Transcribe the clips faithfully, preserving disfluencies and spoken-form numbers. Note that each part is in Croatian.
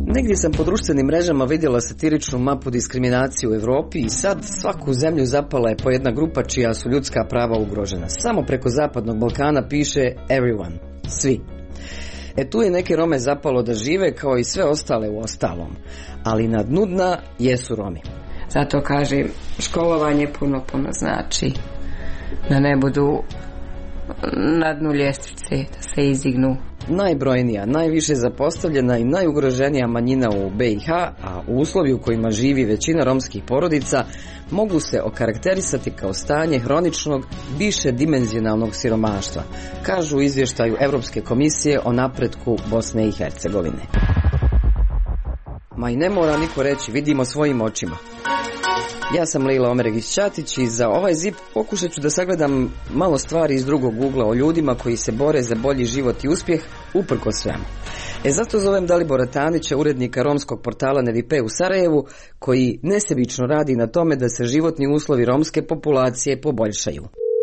Negdje sam po društvenim mrežama vidjela satiričnu mapu diskriminacije u Europi i sad svaku zemlju zapala je po jedna grupa čija su ljudska prava ugrožena. Samo preko Zapadnog Balkana piše everyone, svi. E tu je neke Rome zapalo da žive kao i sve ostale u ostalom, ali na dnu dna jesu Romi. Zato kažem, školovanje puno puno znači da ne budu na dnu ljestvice, da se izdignu. Najbrojnija, najviše zapostavljena i najugroženija manjina u B i H, a u uslovi u kojima živi većina romskih porodica, mogu se okarakterisati kao stanje hroničnog, višedimenzionalnog siromaštva, kažu u izvještaju Europske komisije o napretku Bosne i Hercegovine. Ma i ne mora niko reći, vidimo svojim očima. Ja sam Lejla Omeregić-Ćatić i za ovaj zip pokušat ću da sagledam malo stvari iz drugog ugla o ljudima koji se bore za bolji život i uspjeh uprkos svemu. E zato zovem Dalibora Tanića, urednika romskog portala Nevipe u Sarajevu, koji nesebično radi na tome da se životni uslovi romske populacije poboljšaju.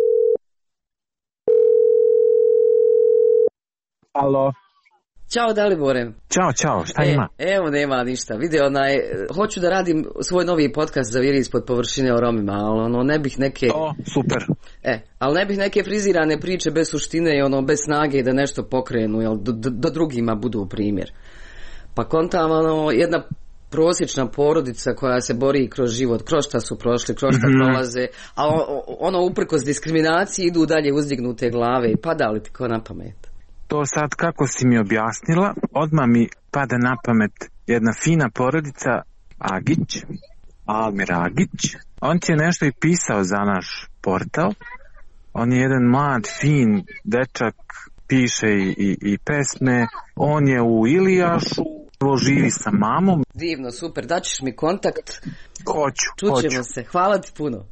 Alo. Ćao Dalibore. Ćao, čao, šta e, ima? Evo nema ništa, vidi onaj, hoću da radim svoj novi podcast za Viri ispod površine o Romima, ali ono ne bih neke... O, super. E, ali ne bih neke frizirane priče bez suštine i ono bez snage da nešto pokrenu, jel, da, da drugima budu primjer. Pa kontam, ono, jedna prosječna porodica koja se bori kroz život, kroz šta su prošli, kroz šta mm-hmm. prolaze, a ono uprkos diskriminaciji idu dalje uzdignute glave i pada li ti ko na pamet? To sad kako si mi objasnila, odmah mi pada na pamet jedna fina porodica, Agić, Almir Agić. On ti je nešto i pisao za naš portal. On je jedan mlad, fin dečak, piše i, i, i pesme. On je u Ilijašu, živi sa mamom. Divno, super, daćeš mi kontakt. Hoću, Čućemo hoću. se, hvala ti puno.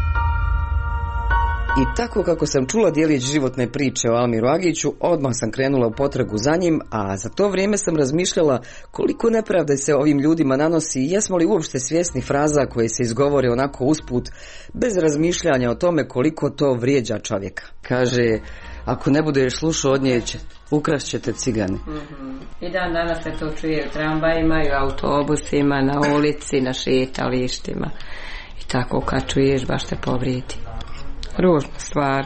I tako kako sam čula dijelić životne priče o Almiru Agiću, odmah sam krenula u potragu za njim, a za to vrijeme sam razmišljala koliko nepravde se ovim ljudima nanosi i jesmo li uopšte svjesni fraza koje se izgovore onako usput, bez razmišljanja o tome koliko to vrijeđa čovjeka. Kaže, ako ne budeš slušao od nje, ukrast će te cigani. Mm-hmm. I dan danas se to čuje u tramvajima i u autobusima, na ulici, na šetalištima. I tako kad čuješ baš te povrijedi. Ružna stvar.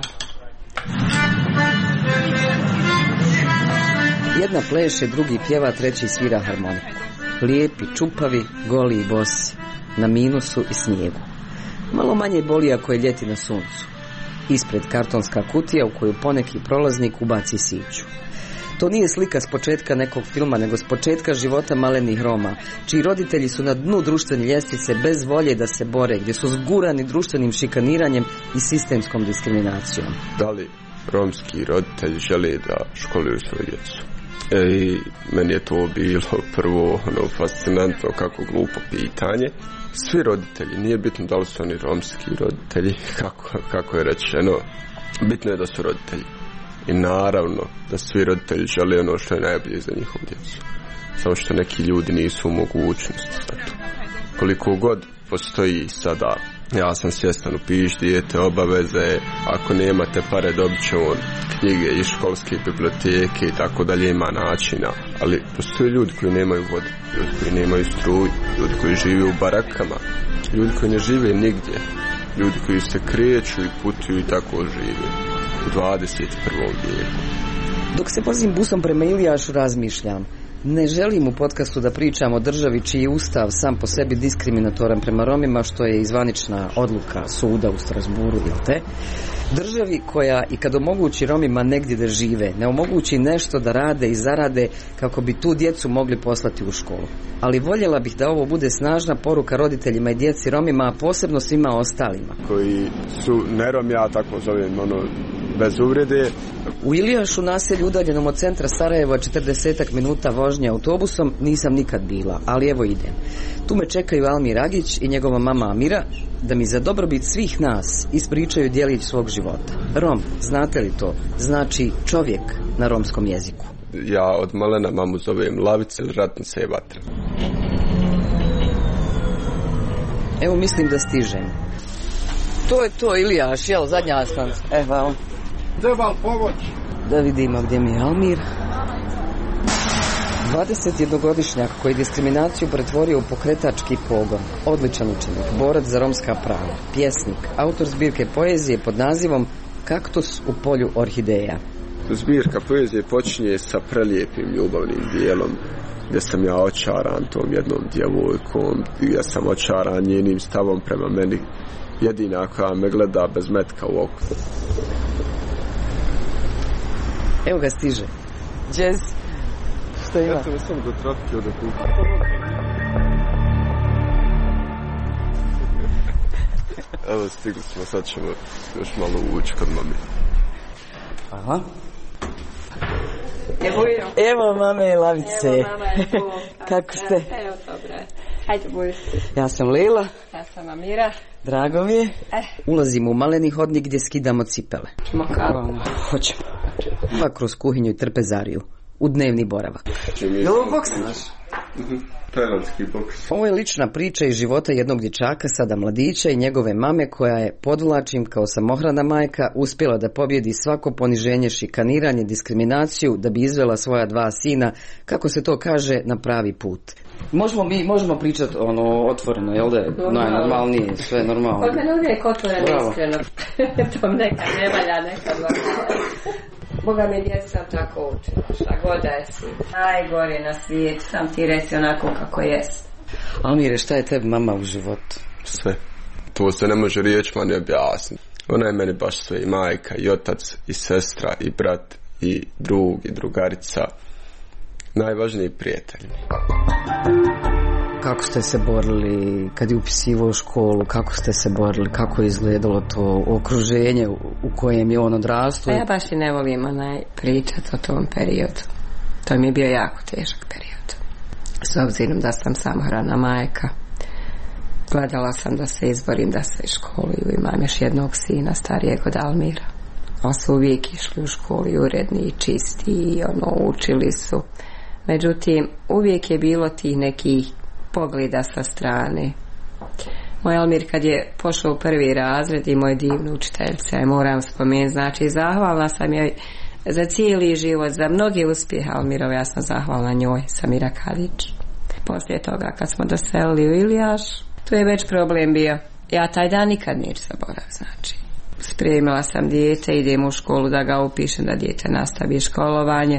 Jedna pleše, drugi pjeva, treći svira harmoniku. Lijepi, čupavi, goli i bosi, na minusu i snijegu. Malo manje boli ako je ljeti na suncu. Ispred kartonska kutija u koju poneki prolaznik ubaci siću. To nije slika s početka nekog filma, nego s početka života malenih Roma, čiji roditelji su na dnu društvene ljestvice bez volje da se bore, gdje su zgurani društvenim šikaniranjem i sistemskom diskriminacijom. Da li romski roditelji žele da školuju svoju djecu? E, I meni je to bilo prvo ono, fascinantno, kako glupo pitanje. Svi roditelji, nije bitno da li su oni romski roditelji, kako, kako je rečeno, bitno je da su roditelji. I naravno da svi roditelji žele ono što je najbolje za njihovu djecu. Samo što neki ljudi nisu u mogućnosti za to. Koliko god postoji sada, ja sam svjestan, upiš dijete, obaveze, ako nemate pare dobit će on knjige i školske biblioteke i tako dalje, ima načina. Ali postoje ljudi koji nemaju vodu, ljudi koji nemaju struju, ljudi koji žive u barakama, ljudi koji ne žive nigdje, ljudi koji se kreću i putuju i tako žive. U dvadeset prvom vijeku. Dok se vozim busom prema Ilijašu razmišljam. Ne želim u podcastu da pričam o državi čiji je ustav sam po sebi diskriminatoran prema Romima, što je izvanična odluka suda u Strasburu, jel te? Državi koja i kad omogući Romima negdje da žive, ne omogući nešto da rade i zarade kako bi tu djecu mogli poslati u školu. Ali voljela bih da ovo bude snažna poruka roditeljima i djeci Romima, a posebno svima ostalima. Koji su ne Romi, ja tako zovem, ono, bez uvrede. U Ilijašu, naselju udaljenom od centra Sarajeva, četrdesetak minuta vožnje autobusom, nisam nikad bila, ali evo idem. Tu me čekaju Almir Agić i njegova mama Amira, da mi za dobrobit svih nas ispričaju djelić svog života. Rom, znate li to? Znači čovjek na romskom jeziku. Ja od malena mamu zovem Lavica ili Ratnica je vatra. Evo mislim da stižem. To je to, Ilijaš, jel, zadnja stanca. Evo. Trebam pomoć. Da vidimo gdje mi je Almir. dvadesetjednogodišnjak koji je diskriminaciju pretvorio u pokretački pogon, odličan učenik, borac za romska prava, pjesnik, autor zbirke poezije pod nazivom Kaktus u polju orhideja. Zbirka poezije počinje sa prelijepim ljubavnim dijelom gdje sam ja očaran tom jednom djevojkom, gdje sam očaran njenim stavom prema meni, jedina koja me gleda bez metka u oku. Evo ga stiže. Jazz. Što ima? Ja sam samo do trafike od okupa. Evo stigli smo, sad ćemo još malo ući kod mami. Aha. Evo, evo mame lavice. Evo mama je tu. Kako ste? Evo dobro. Hajde budi. Ja sam Lila. Ja sam Amira. Drago mi je. Eh. Ulazimo u maleni hodnik gdje skidamo cipele. Ćemo kavu. Hoćemo. Pa kroz kuhinju i trpezariju. U dnevni boravak. Jel ovo boks naš? Tajlandski boks. Ovo je lična priča iz života jednog dječaka, sada mladića, i njegove mame koja je, podvlačim, kao samohrana majka uspjela da pobjedi svako poniženje, šikaniranje, diskriminaciju, da bi izvela svoja dva sina, kako se to kaže, na pravi put. Možemo mi možemo pričati ono otvoreno, jel da? Najnormalnije, sve normalno. Kod mene uvijek otvoreno, iskreno. To nekad ne valja, nekad valja. Boga mi djeca sam tako učila, šta god da jesi. Najgore na svijetu, sam ti reci onako kako jest. Almire, šta je tebi mama u životu? Sve. To se ne može riječima ni objasniti. Ona je meni baš sve, i majka, i otac, i sestra, i brat, i drug, i drugarica. Najvažniji prijatelj. Kako ste se borili kad je upisivao u školu, kako ste se borili, kako je izgledalo to okruženje u kojem je on odrastao? Pa ja baš i ne volim onaj pričat o tom periodu. To mi je bio jako težak period. S obzirom da sam samohrana majka, gledala sam da se izborim da se školuju. Imam još jednog sina starijeg od Almira. Oni su uvijek išli u školu i uredni i čisti i ono, učili su. Međutim, uvijek je bilo tih nekih pogleda sa strane. Moj Almir kad je pošao u prvi razred i moja divna učiteljica, je moram spomenuti, znači zahvalna sam joj za cijeli život, za mnoge uspjehe Almirove, ja sam zahvalna njoj, Samira Kadić. Poslije toga kad smo doselili u Ilijaš, tu je već problem bio. Ja taj dan nikad neću zaboraviti, znači. Spremila sam dijete, idem u školu da ga upišem, da dijete nastavi školovanje.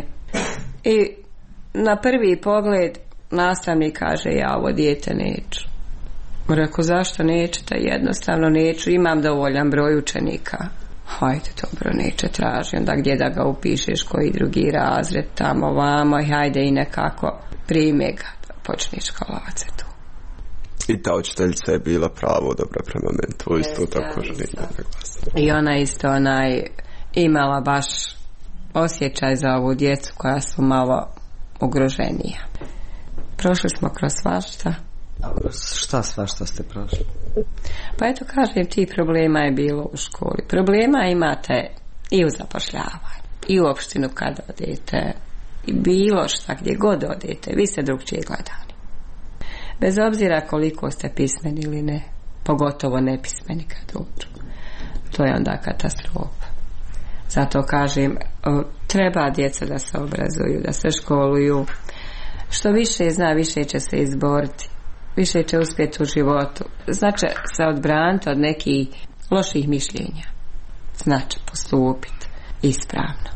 I na prvi pogled nastavnik kaže, ja ovo dijete neću. Rekao, zašto nećete? Jednostavno neću, imam dovoljan broj učenika. Hajde, dobro, neće, traži onda gdje da ga upišeš, koji drugi razred, tamo, vamo, i hajde i nekako prime ga da počne školovati se tu. I ta učiteljica je bila pravo dobra prema meni, to isto yes, tako želim da naglasim. I ona isto onaj imala baš osjećaj za ovu djecu koja su malo ugroženija. Prošli smo kroz svašta. Šta svašta ste prošli? Pa eto kažem, ti problema je bilo u školi. Problema imate i u zapošljavanju, i u opštinu kad odete, i bilo šta gdje god odete, vi ste drugčije gledani. Bez obzira koliko ste pismeni ili ne, pogotovo nepismeni kad dođu. To je onda katastrofa. Zato kažem, treba djeca da se obrazuju, da se školuju. Što više zna, više će se izboriti, više će uspjeti u životu. Znači se odbraniti od nekih loših mišljenja. Znači postupiti ispravno.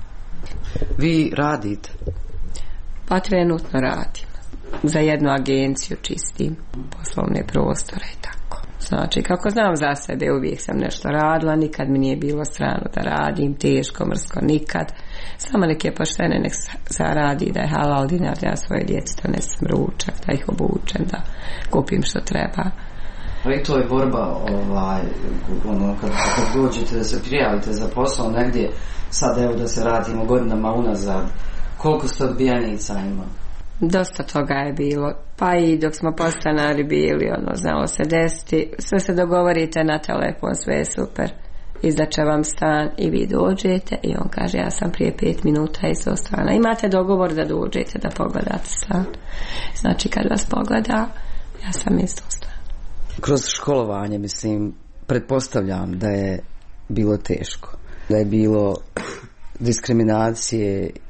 Vi radite? Pa trenutno radim. Za jednu agenciju čistim poslovne prostore i tako. Znači, kako znam za sebe, uvijek sam nešto radila, nikad mi nije bilo strano da radim, teško, mrsko, nikad. Samo neke poštene nek zaradi, da je halal dinar, da ja svoje djeci donesem ručak, da ih obučem, da kupim što treba. Ali to je borba, ovaj, ono, kad, kad dođete da se prijavite za posao negdje, sad evo da se radimo godinama unazad, koliko ste odbijanica ima? Dosta toga je bilo, pa i dok smo postanari bili, ono, znalo se desiti, sve se dogovorite na telefon, sve je super, izdat će vam stan i vi dođete i on kaže, ja sam prije pet minuta iz stana. Imate dogovor da dođete da pogledate stan, znači kad vas pogleda, ja sam iz stana. Kroz školovanje, mislim, pretpostavljam da je bilo teško, da je bilo diskriminacije.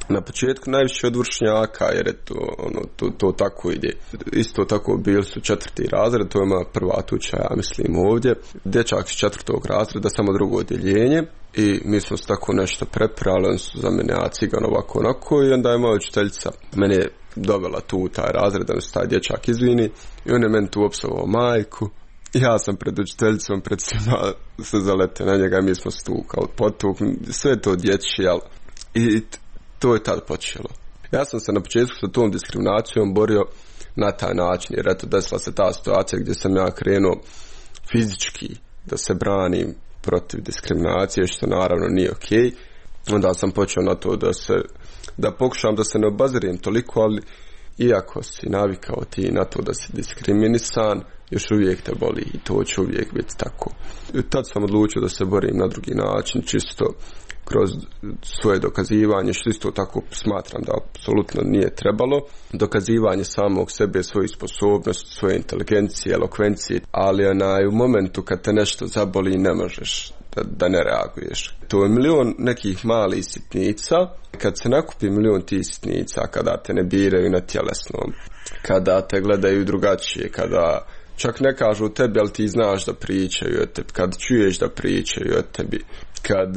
Na početku najviše od vršnjaka, jer je to, ono, to, to tako ide. Isto tako bili su četvrti razred, to je moja prva tuča, ja mislim ovdje. Dječak iz četvrtog razreda, samo drugo odjeljenje. I mi smo se tako nešto preprali, oni su za mene, ja cigan ovako onako, i onda je moja učiteljica mene je dovela tu u taj razred, da se taj dječak izvini, i on je meni tu opsovao majku. Ja sam pred učiteljicom, pred svima se zaletio na njega, mi smo stukali, potuk, sve to dječje, ali i to je tad počelo. Ja sam se na početku sa tom diskriminacijom borio na taj način, jer eto desila se ta situacija gdje sam ja krenuo fizički da se branim protiv diskriminacije, što naravno nije okej. Onda sam počeo na to da se, da pokušam da se ne obazirim toliko, ali iako si navikao ti na to da si diskriminisan, još uvijek te boli i to će uvijek biti tako. I tad sam odlučio da se borim na drugi način, čisto kroz svoje dokazivanje, što isto tako smatram da apsolutno nije trebalo. Dokazivanje samog sebe, svojih sposobnosti, svoje inteligencije, elokvencije, ali onaj, u momentu kad te nešto zaboli ne možeš da, da ne reaguješ. To je milion nekih malih sitnica. Kad se nakupi milion tih sitnica, kada te ne biraju na tjelesnom, kada te gledaju drugačije, kada čak ne kažu o tebi, ali ti znaš da pričaju o tebi, kad čuješ da pričaju o tebi, kad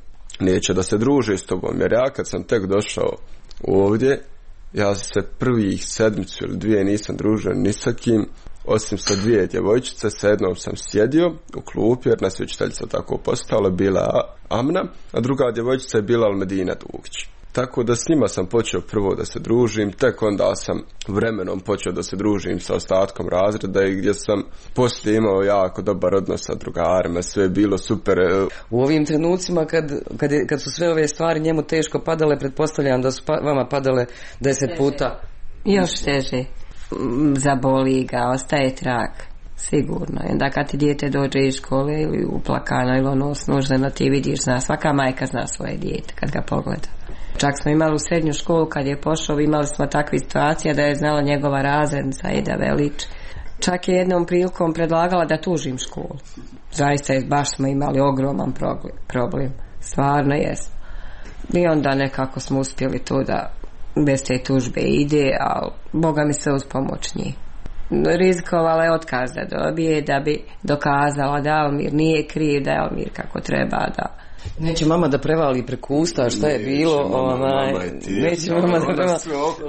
neće da se druže s tobom, jer ja kad sam tek došao ovdje, ja se prvih sedmicu ili dvije nisam družio ni sa kim, osim sa dvije djevojčice, sa jednom sam sjedio u klupi, jer nas je učiteljica tako postala, bila Amna, a druga djevojčica je bila Almedina Dugić. Tako da s njima sam počeo prvo da se družim, tek onda sam vremenom počeo da se družim sa ostatkom razreda i gdje sam poslije imao jako dobar odnos sa drugarima, sve je bilo super. U ovim trenucima kad, kad, je, kad su sve ove stvari njemu teško padale, pretpostavljam da su pa, vama padale deset teže. Puta. Još teže. Zaboli ga, ostaje trag. Sigurno. I onda kad ti dijete dođe iz škole ili uplakano ili ono snuženo, ti vidiš, zna, svaka majka zna svoje dijete kad ga pogleda. Čak smo imali u srednju školu kad je pošao, imali smo takve situacije da je znala njegova razrednica Eda Velić. Čak je jednom prilikom predlagala da tužim školu. Zaista je, baš smo imali ogroman problem. Stvarno jesmo. I onda nekako smo uspjeli to da bez te tužbe ide, ali Boga mi se uz pomoć njih. Rizikovala je otkaz da dobije, da bi dokazala da Almir nije kriv, da je Almir kako treba, da... Neće mama da prevali preko usta šta je bilo, onaj, neće mama da prevali,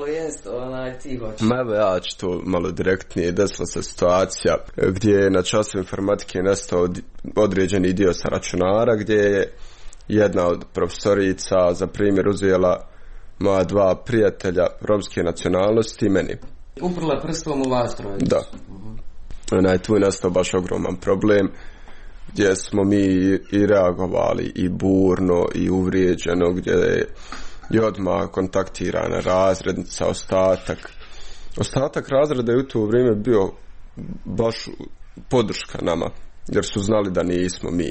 onaj, ti hoće. Ma evo ja ću to malo direktnije, desila se situacija gdje je na času informatike nestao određeni dio sa računara, gdje je jedna od profesorica za primjer uzela moja dva prijatelja romske nacionalnosti i meni. Uprla prstom u vas trojicu. Da. Onaj, tu je nastao baš ogroman problem, gdje smo mi i reagovali i burno i uvrijeđeno, gdje je i odmah kontaktirana razrednica, ostatak. Ostatak razreda je u to vrijeme bio baš podrška nama, jer su znali da nismo mi.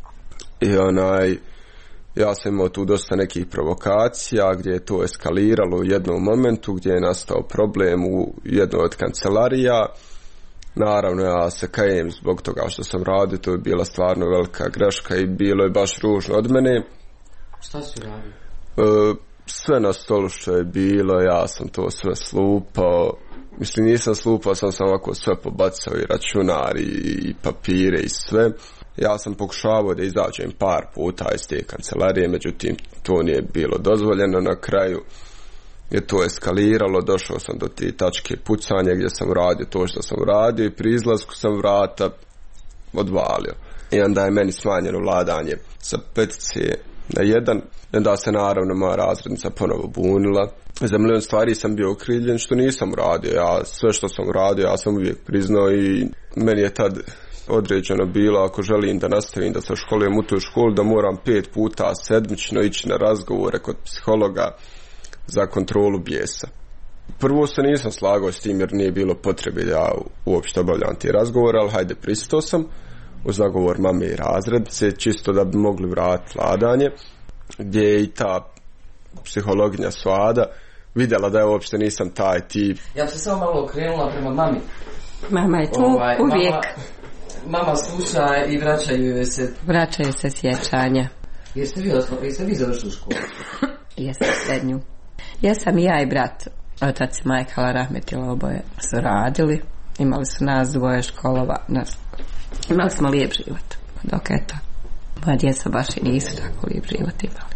I onaj, ja sam imao tu dosta nekih provokacija gdje je to eskaliralo u jednom momentu, gdje je nastao problem u jednoj od kancelarija. Naravno, ja se kajem zbog toga što sam radio, to je bila stvarno velika greška i bilo je baš ružno od mene. Šta si radio? E, sve na stolu što je bilo, ja sam to sve slupao. Mislim, nisam slupao, sam sam ovako sve pobacao, i računar, i, i papire, i sve. Ja sam pokušavao da izađem par puta iz te kancelarije, međutim, to nije bilo dozvoljeno. Na kraju je to eskaliralo, došao sam do te tačke pucanja gdje sam radio to što sam radio i pri izlasku sam vrata odvalio. I onda je meni smanjeno vladanje sa petice na jedan. I onda se naravno moja razrednica ponovo bunila. Za milion stvari sam bio okrivljen što nisam radio. Ja sve što sam radio ja sam uvijek priznao i meni je tad određeno bilo, ako želim da nastavim da se školujem u toj školi, da moram pet puta sedmično ići na razgovore kod psihologa za kontrolu bijesa. Prvo se nisam slagao s tim jer nije bilo potrebe da ja uopšte obavljam te razgovore, ali hajde, pristao sam uz zagovor mame i razrednice, čisto da bi mogli vratiti vladanje, gdje je i ta psihologinja Svada vidjela da ja uopšte nisam taj tip. Ja bi se samo malo okrenula prema mami. Mama je tu ovaj, uvijek. Mama, mama sluša i vraćaju se. Vraćaju se sjećanja. Jeste vi, jeste vi završili školu? Jesam srednju. Jesam i ja i brat. Otac i majka rahmetila, oboje su radili. Imali su nas dvoje školova. Nas, imali smo lijep život. Dok eto, moja djeca baš i nisu tako lijep život imali.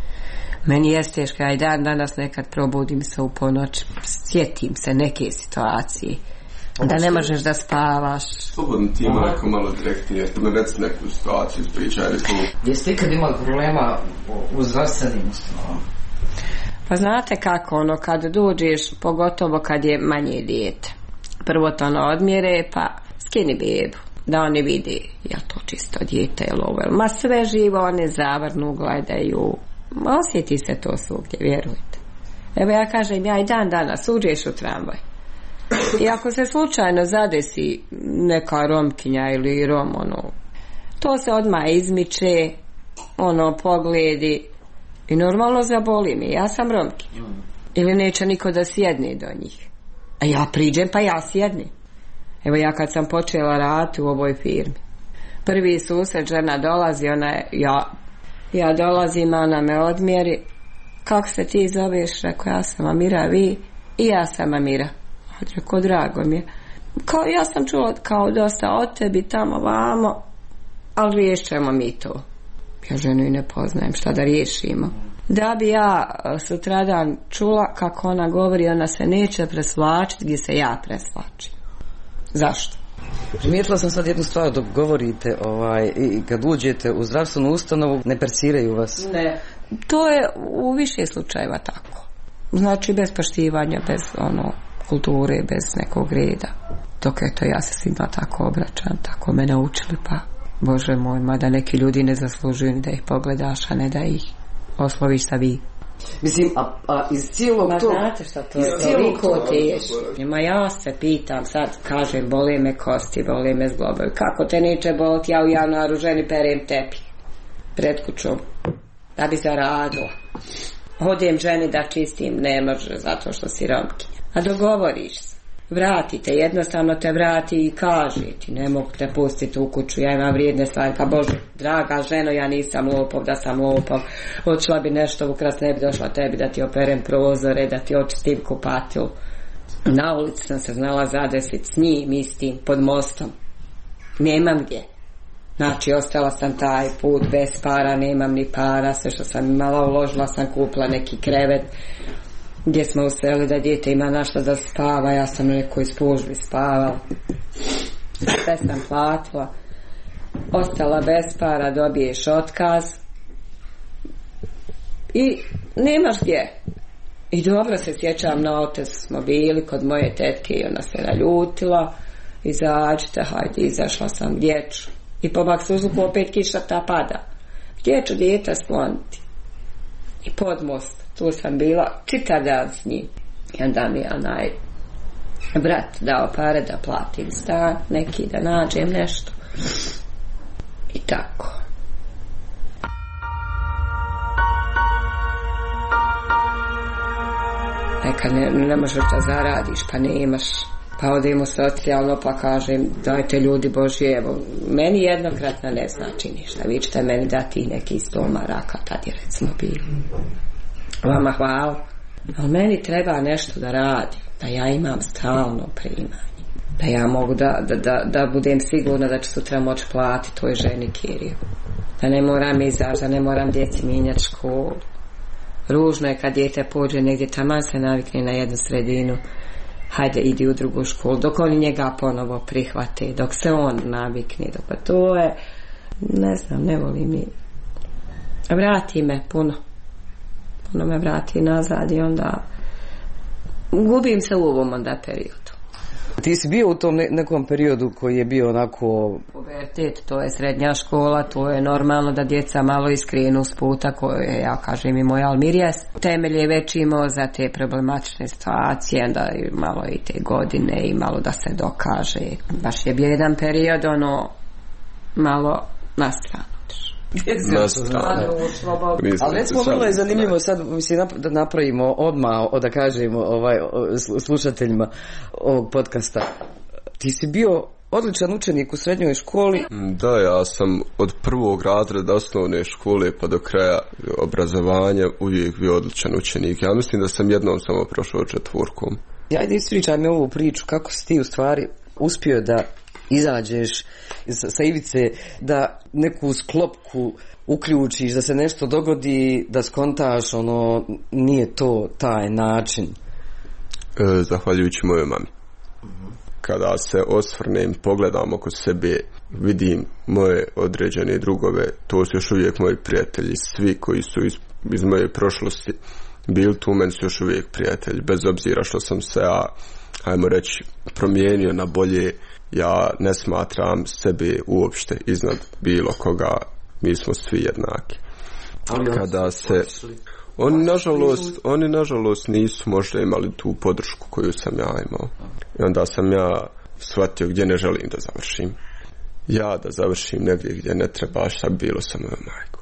Meni je teško, ja i dan danas nekad probudim se u ponoć, sjetim se neke situacije. Da ne možeš da spavaš. Slobodno ti ima neko malo direktnije, što me reci neku situaciju, ispričaj li tu. Jeste ikad imali problema u zdravstvenim ustanovama? Pa znate kako, ono, kad dođeš, pogotovo kad je manje dijete. Prvo to ono odmjere, pa skini bebu, da oni vidi, je to čisto dijete ili ovo. Ma sve živo, one zavrnu, gledaju. Ma osjeti se to svugdje, vjerujte. Evo ja kažem, ja i dan danas uđeš u tramvaj. I ako se slučajno zadesi neka Romkinja ili Rom, ono, to se odmah izmiče, ono, pogledi i normalno zaboli mi. Ja sam Romkinja. Ili neće niko da sjedne do njih. A ja priđem pa ja sjednem. Evo ja kad sam počela raditi u ovoj firmi, prvi susret, žena dolazi, ona je, ja, ja dolazim, ona me odmjeri. Kako se ti zoveš? Rekao, ja sam Amira, vi? I ja sam Amira. Rekao, drago mi je. Kao, ja sam čula kao dosta od tebi tamo vamo, ali riješćemo mi to. Ja ženu i ne poznajem, šta da riješimo. Da bi ja sutradan čula kako ona govori, ona se neće presvlačiti gdje se ja presvlačim. Zašto? Primijetila sam sad jednu stvar dok govorite, ovaj, i kad uđete u zdravstvenu ustanovu, ne persiraju vas. Ne. To je u više slučajeva tako. Znači bez poštivanja, bez ono kulture, bez nekog reda. Dok eto ja se svima tako obraćam, tako me naučili, pa Bože moj, mada neki ljudi ne zaslužuju da ih pogledaš, a ne da ih osloviš sa vi. Mislim, a, a iz cijelog Ma tog... znate šta to je, toliko teško. Ma ja se pitam, sad kažem, boli me kosti, boli me zglobovi. Kako te neće boliti, ja u januaru ženi perem tepi pred kućom, da bi zaradila. Hodem ženi da čistim, ne može, zato što si Romkinja. A dogovoriš se. Vratite, jednostavno te vrati i kaže ti, ne mogu te pustiti u kuću, ja imam vrijedne stvari, pa Bože, draga ženo, ja nisam lopov, da sam lopov, odšla bi nešto ukrast, ne bi došla tebi da ti operem prozore, da ti očistim kupatilu. Na ulici sam se znala zadesiti s njim istim, pod mostom. Nemam gdje. Znači, ostala sam taj put bez para, nemam ni para, sve što sam imala uložila sam, kupila neki krevet, gdje smo uselili da dijete ima našta da spava, ja sam neko iz službi spavala. Sve sam platila. Ostala bez para, dobiješ otkaz. I nemaš gdje. I dobro se sjećam, na otezu smo bili kod moje tetke i ona se naljutila. Izađite, hajde, izašla sam, gdje ću? I po Maksuzluku opet kiša ta pada. Gdje ću dijete skloniti? I pod most. Tu sam bila čitav dan s njim. I onda mi je onaj brat dao pare da platim stan, neki da nađem nešto. I tako. Nekad ne, ne možeš da zaradiš, pa nemaš. Pa odemo socijalno, pa kažem, dajte ljudi Božji, evo, meni jednokratno ne znači ništa. Vi ćete meni dati neki sto maraka, tad je recimo bilo. Vama hvala. Ali meni treba nešto da radim, da ja imam stalno primanje. Da ja mogu da, da, da, da budem sigurna da ću sutra moći platiti toj ženi kiriju. Da ne moram izaći, da ne moram djeci mijenjati školu. Ružno je kad dijete pođe negdje, taman se navikne na jednu sredinu. Hajde, idi u drugu školu, dok oni njega ponovo prihvate, dok se on navikne. Dok pa to je, ne znam, ne volim mi. Vrati me puno. Puno me vrati nazad i onda gubim se u ovom onda periodu. Ti si bio u tom nekom periodu koji je bio onako... Pubertet, to je srednja škola, to je normalno da djeca malo iskrenu s puta koje, ja kažem i moj Almirijas, temelje već imao za te problematične situacije, onda malo i te godine i malo da se dokaže. Baš je bio jedan period, ono, malo na stranu. Na stranu. Ali recimo vrlo je zanimljivo sad mislim, da napravimo odmah, da kažemo ovaj, slušateljima ovog podcasta. Ti si bio odličan učenik u srednjoj školi. Da, ja sam od prvog razreda osnovne škole pa do kraja obrazovanja uvijek bio odličan učenik. Ja mislim da sam jednom samo prošao četvorkom. Ajde, ispričaj mi ovu priču, kako si ti u stvari uspio da izađeš sa ivice, da neku sklopku uključiš, da se nešto dogodi, da skontaš, ono, nije to taj način. E, zahvaljujući mojoj mami. Kada se osvrnem, pogledam oko sebe, vidim moje određene drugove, to su još uvijek moji prijatelji, svi koji su iz, iz moje prošlosti bili tu, meni su još uvijek prijatelji, bez obzira što sam se ja, ajmo reći, promijenio na bolje. Ja ne smatram sebe uopšte iznad bilo koga, mi smo svi jednaki. Kada se oni nažalost, oni nažalost nisu možda imali tu podršku koju sam ja imao. I onda sam ja shvatio gdje ne želim da završim. Ja da završim negdje gdje ne treba, šta bi bilo sa mojom majkom.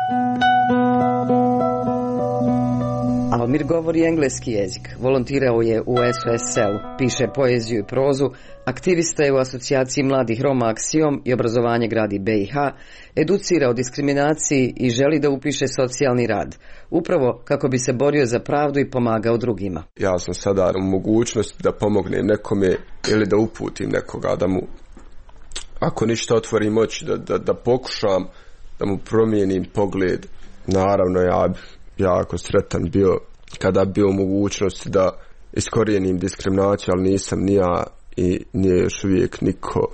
Almir govori engleski jezik, volontirao je u S O S L-u, piše poeziju i prozu, aktivista je u asocijaciji mladih Roma Aksiom i obrazovanje gradi B i H, educira o diskriminaciji i želi da upiše socijalni rad, upravo kako bi se borio za pravdu i pomagao drugima. Ja sam sada u mogućnosti da pomognem nekome ili da uputim nekoga, da mu, ako ništa, otvorim oči, da, da, da pokušam da mu promijenim pogled. Naravno, ja bi jako sretan bio kada bi bio u mogućnosti da iskorijenim diskriminaciju, ali nisam ni ja i nije još uvijek niko.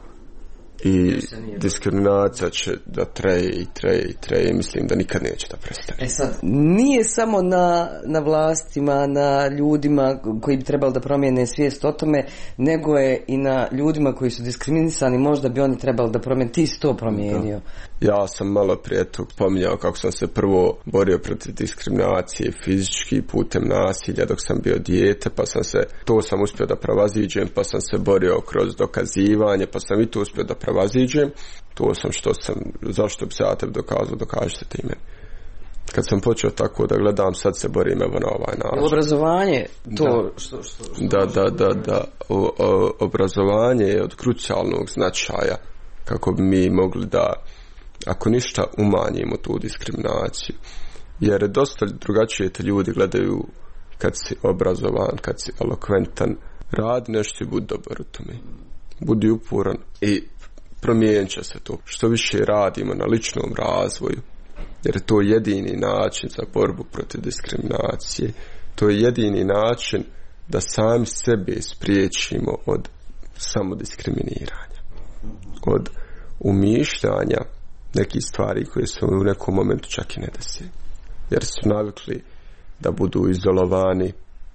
I diskriminacija će da treje i treje i treje, mislim da nikad neće da prestane. E sad, nije samo na, na vlastima, na ljudima koji bi trebali da promijene svijest o tome, nego je i na ljudima koji su diskriminisani, možda bi oni trebali da promijene, ti si to promijenio. Da. Ja sam malo prije tog pominjao kako sam se prvo borio protiv diskriminacije fizički putem nasilja dok sam bio dijete, pa sam se, to sam uspio da prevaziđem, pa sam se borio kroz dokazivanje, pa sam i to uspio da prevaziđem. To sam što sam, zašto bi se ja tebi dokazao, dokažite ti meni. Kad sam počeo tako da gledam, sad se borim evo na ovaj način. Obrazovanje, to da. što, što, što, da, da, da, da. O, o, obrazovanje je od krucijalnog značaja kako bi mi mogli da, ako ništa, umanjimo tu diskriminaciju. Jer dosta drugačije te ljudi gledaju kad si obrazovan, kad si elokventan. Radi nešto i budi dobar u tome. Budi uporan i promijenit će se to. Što više radimo na ličnom razvoju, jer je to jedini način za borbu protiv diskriminacije. To je jedini način da sami sebe spriječimo od samodiskriminiranja, od umišljanja nekih stvari koje su u nekom momentu čak i ne desi. Jer su navikli da budu izolovani,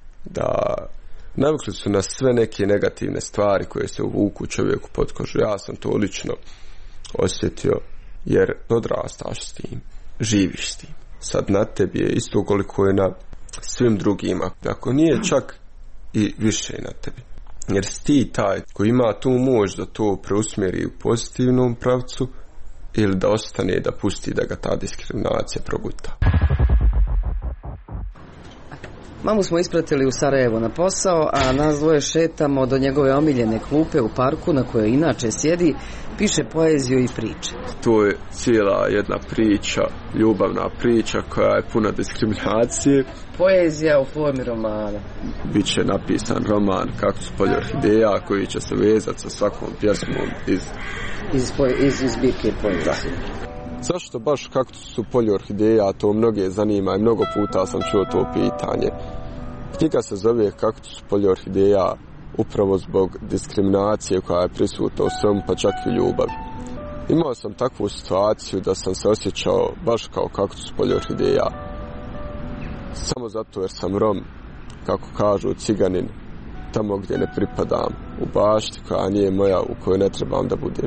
da navikli su na sve neke negativne stvari koje se uvuku čovjeku pod kožu. Ja sam to lično osjetio, jer odrastaš s tim, živiš s tim. Sad na tebi je isto koliko je na svim drugima, ako nije čak i više na tebi. Jer si ti taj koji ima tu moć da to preusmjeri u pozitivnom pravcu ili da ostane da pusti da ga ta diskriminacija proguta. Mamu smo ispratili u Sarajevo na posao, a nas dvoje šetamo do njegove omiljene klupe u parku na kojoj inače sjedi, piše poeziju i priče. To je cijela jedna priča, ljubavna priča koja je puna diskriminacije. Poezija u formi romana. Biće napisan roman Kaktus polje orhideja koji će se vezati sa svakom pjesmom iz iz, iz, iz zbirke poezije. Zašto baš Kaktus u polju orhideja, to mnoge zanima i mnogo puta sam čuo to pitanje. Knjiga se zove Kaktus u polju orhideja upravo zbog diskriminacije koja je prisutna u svemu, pa čak i u ljubavi. Imao sam takvu situaciju da sam se osjećao baš kao kaktus u polju orhideja. Samo zato jer sam Rom, kako kažu ciganin, tamo gdje ne pripadam, u bašti koja nije moja, u kojoj ne trebam da budem.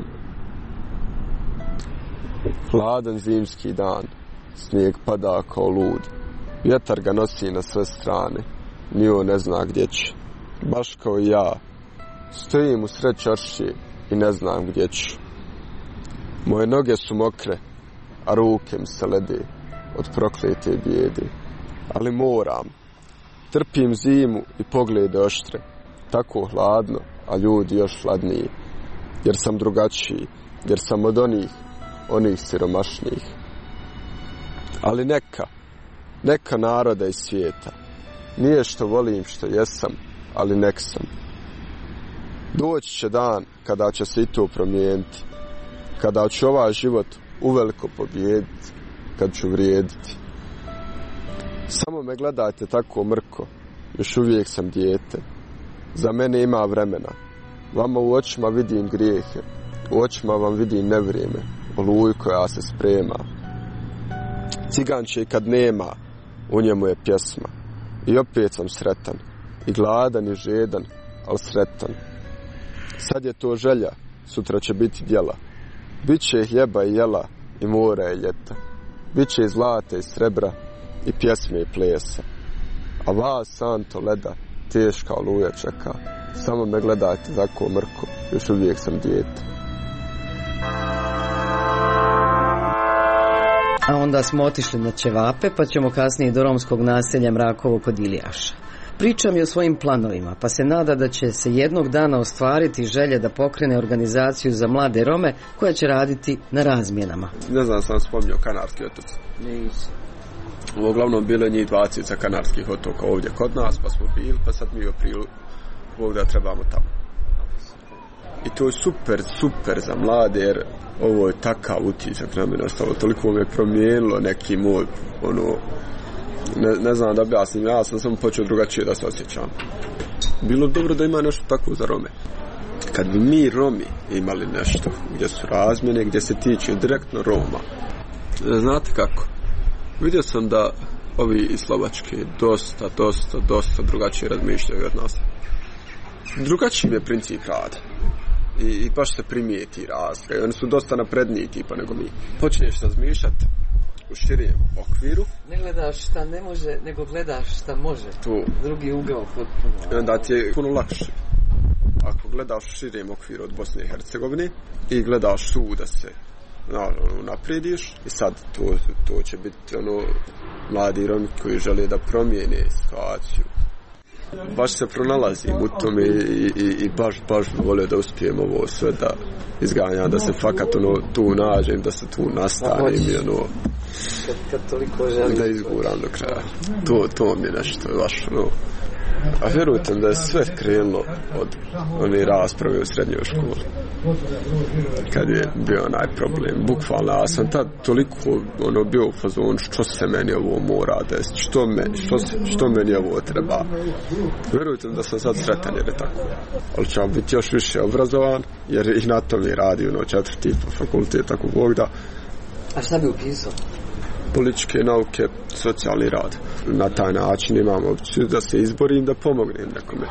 Hladan zimski dan, snijeg pada kao lud, vjetar ga nosi na sve strane, ni on ne zna gdje će. Baš kao i ja, stojim u sred čaršije i ne znam gdje ću. Moje noge su mokre, a ruke mi se lede od proklete bijede. Ali moram, trpim zimu i poglede oštre, tako hladno, a ljudi još hladniji. jer sam drugačiji, jer sam od onih, onih siromašnijih. Ali neka, neka naroda iz svijeta, nije što volim što jesam, ali nek sam. Doći će dan kada će se i to promijeniti, kada ću ovaj život uveliko pobijediti, kad ću vrijediti. Samo me gledajte tako mrko, još uvijek sam dijete. Za mene ima vremena. Vama u očima vidim grijehe, u očima vam vidim nevrijeme, oluju koja se sprema. Ciganče kad nema, u njemu je pjesma. I opet sam sretan, i gladan i žedan, ali sretan. Sad je to želja, sutra će biti djela. Biće hljeba i jela, i mora i ljeta. Biće i zlata i srebra, i pjesme i plesa. A vas, santo leda, teška oluja čeka. Samo me gledajte tako mrko, još uvijek sam dijete. A onda smo otišli na ćevape, pa ćemo kasnije do romskog naselja Mrakovo kod Ilijaša. Priča mi o svojim planovima, pa se nada da će se jednog dana ostvariti želje da pokrene organizaciju za mlade Rome koja će raditi na razmjenama. Ne znam, sam spomnio Kanarski otoci. Nisi. Uglavnom bilo je njih dvadeset sa Kanarskih otoka ovdje kod nas, pa smo bili, pa sad mi u aprilu ovdje trebamo tamo. I to je super, super za mlade, jer ovo je takav utisak na mene ostalo, toliko me promijenilo neki moj, ono, ne, ne znam da objasnim, ja sam samo počeo drugačije da se osjećam. Bilo dobro da ima nešto tako za Rome. Kad bi mi Romi imali nešto gdje su razmjene, gdje se tiče direktno Roma, znate kako? Vidio sam da ovi iz Slovačke dosta, dosta, dosta drugačije razmišljaju od nas. Drugačiji je princip rada. I, i baš se primijeti razlika. I oni su dosta napredniji tipa nego mi. Počneš razmišljati u širijem okviru. Ne gledaš šta ne može, nego gledaš šta može. Tu. Drugi ugao potpuno. I onda ti je puno lakše. Ako gledaš u širijem okviru od Bosne i Hercegovine i gledaš tu da se naravno naprediš i sad to, to će biti ono mladi Romi koji žele da promijene situaciju. Baš se pronalazim u tome i, i, i baš, baš volio da uspijem ovo sve da izganjam, da se fakat ono tu nađem, da se tu nastavim i ono kad, kad toliko želim da izguram do kraja. To, to mi je nešto baš ono. A vjerujte da je sve krenulo od one rasprave u srednjoj školi. Kad je bio onaj problem. Bukvalno, ja sam tad toliko ono, bio u fazonu što se meni ovo mora desiti, što, me, što, što meni ovo treba. Vjerujte da sam sad sretan jer je tako. Ali ću biti još više obrazovan jer i na tome radi ono, četvrti fakultet, tako Bog da. A šta bi upisao? Političke nauke, socijalni rad. Na taj način imam opciju da se izborim, da pomognem nekome.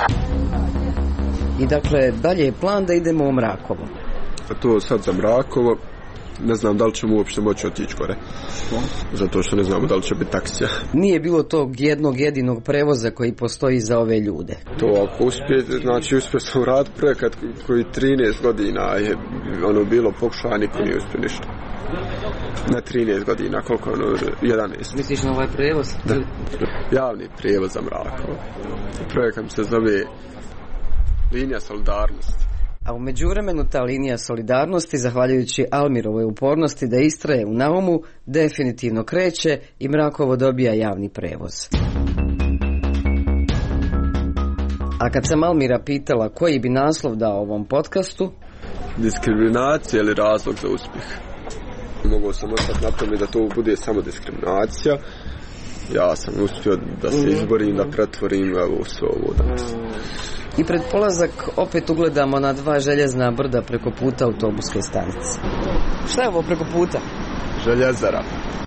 I dakle, dalje je plan da idemo u Mrakovo. A to sad za Mrakovo, ne znam da li ćemo uopšte moći otići gore. Zato što ne znamo da li će biti taksija. Nije bilo tog jednog jedinog prevoza koji postoji za ove ljude. To ako uspije, znači uspio sam raditi projekat koji trinaest godina je ono bilo pokušao, niko nije uspio ništa. Na trinaest godina, koliko ono, jedanaest. Misliš na ovaj prevoz? Da, javni prevoz za Mrakovo. Projekat se zove Linija solidarnosti. A u međuvremenu ta linija solidarnosti, zahvaljujući Almirovoj upornosti da istraje u naumu, definitivno kreće i Mrakovo dobija javni prevoz. A kad sam Almira pitala koji bi naslov dao ovom podcastu, diskriminacija ili razlog za uspjeh. Mogao sam ostati na tome da to bude samo diskriminacija. Ja sam uspio da se izborim, da pretvorim evo sve ovo danas. I pred polazak opet ugledamo na dva željezna brda preko puta autobuske stanice. Šta je ovo preko puta? Željezara.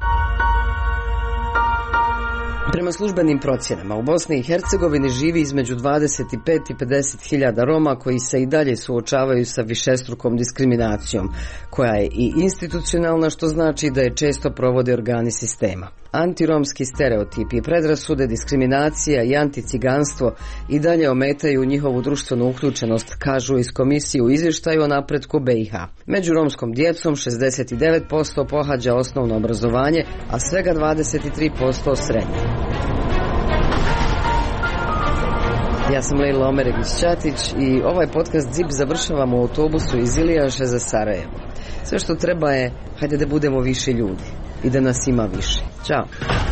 Prema službenim procjenama u Bosni i Hercegovini živi između dvadeset pet i pedeset hiljada Roma koji se i dalje suočavaju sa višestrukom diskriminacijom, koja je i institucionalna, što znači da je često provode organi sistema. Antiromski stereotipi, predrasude, diskriminacija i anticiganstvo i dalje ometaju njihovu društvenu uključenost, kažu iz komisije u izvještaju o napretku B i H. Među romskom djecom šezdeset devet posto pohađa osnovno obrazovanje, a svega dvadeset tri posto srednje. Ja sam Lejla Omeregić-Ćatić i ovaj podcast Zip završavamo u autobusu iz Ilijaše za Sarajevo. Sve što treba je, hajde da budemo više ljudi i da nas ima više. Ćao.